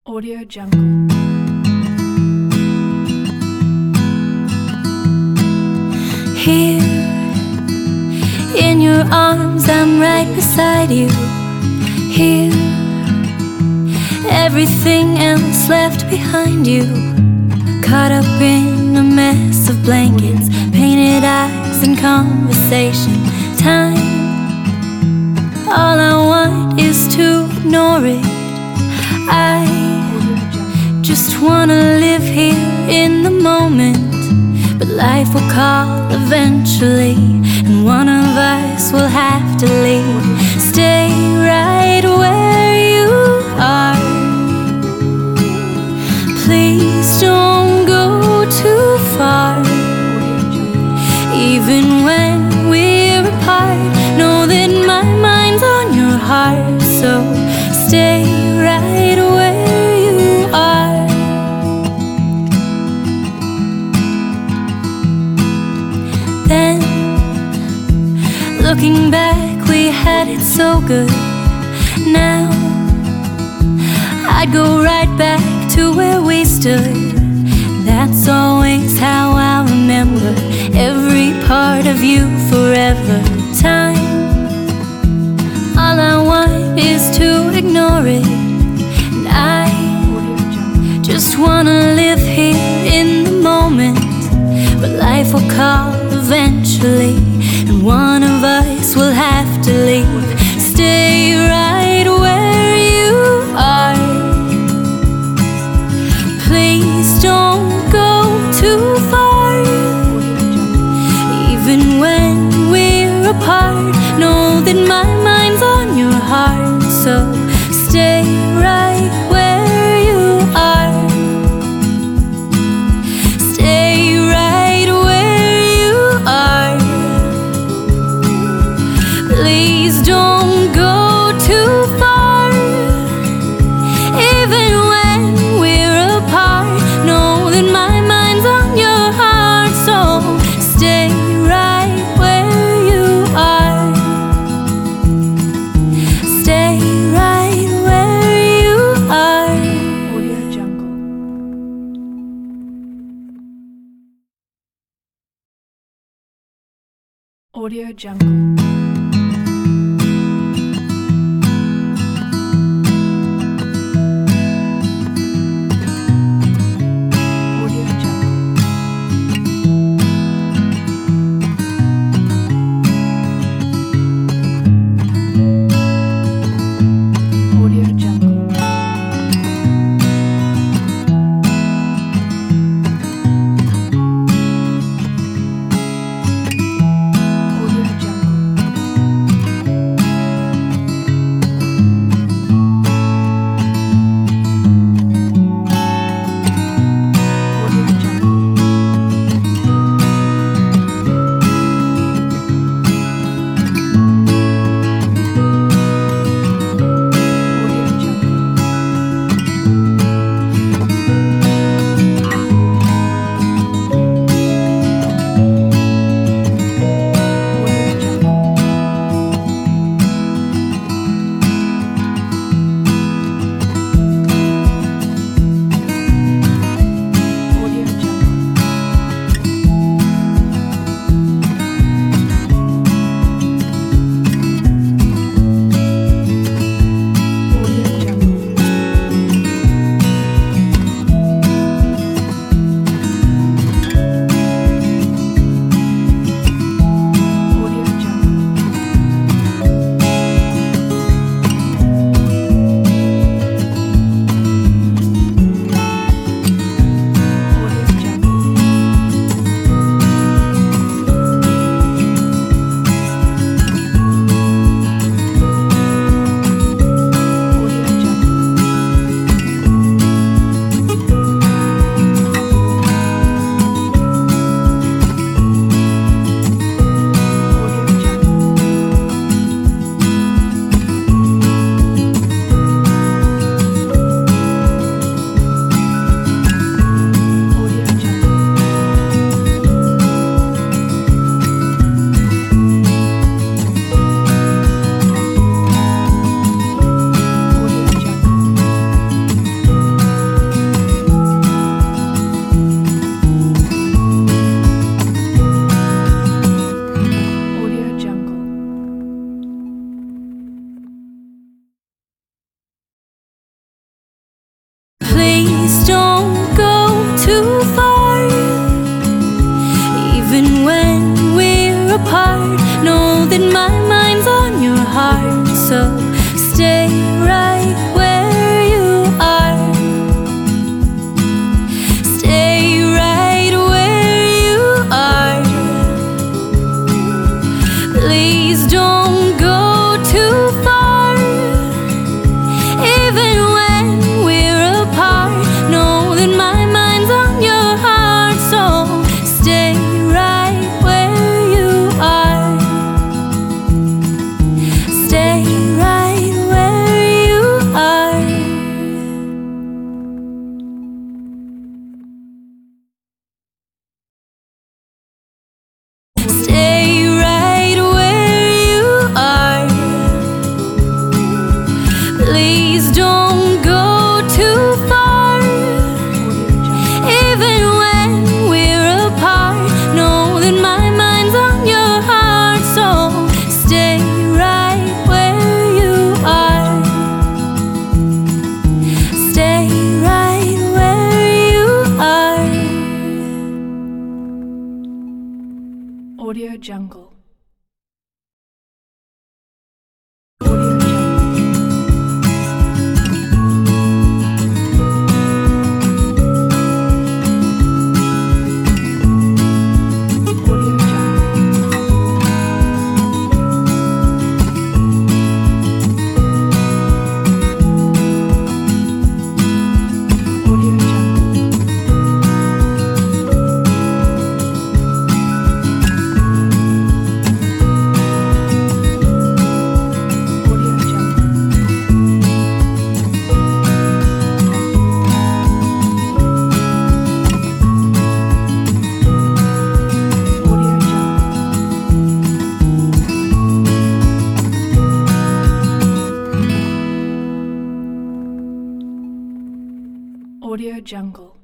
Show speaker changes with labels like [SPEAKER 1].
[SPEAKER 1] Audio Jungle.
[SPEAKER 2] Here, in your arms, I'm right beside you. Here, everything else left behind you. Caught up in a mess of blankets, painted eyes and conversation. Time, all I want is to ignore it. I just wanna live here in the moment. But life will call eventually, and one of us will have to leave. Stay right where you are. Please don't go too far. Even when we're apart, know that my mind's on your heart. So stay right where you are. Then, looking back, we had it so good. Now, I'd go right back to where we stood. That's always how I remember every part of you forever. Time, all I want is to ignore it. And I just wanna live here in the moment. But life will call eventually, and one of us will have to leave. Stay right where you are. Please don't go too far. Even when we're apart, know that my mind's on your heart. So stay right where you are. Stay right where you are. Please don't go too far. Even when we're apart, know that my mind's on your heart. So stay right where you are. Stay right where you are.
[SPEAKER 1] Audio Jungle. Audio Jungle. Audio Jungle.
[SPEAKER 2] Please don't go too far. Even when we're apart, know that my mind's on your heart. So stay right where you are. Stay right where you are. Please don't go too far. Even when we're apart, know that my mind's on your heart. So stay right where you are. Stay right where you are. Stay right where you are. Please don't go too far. Even when we're apart, know that my mind's on your heart. So stay right where you are. Stay right where you are.
[SPEAKER 1] Audio Jungle. Audio Jungle. Audio Jungle. Audio Jungle. Audio Jungle. Audio Jungle. Audio Jungle.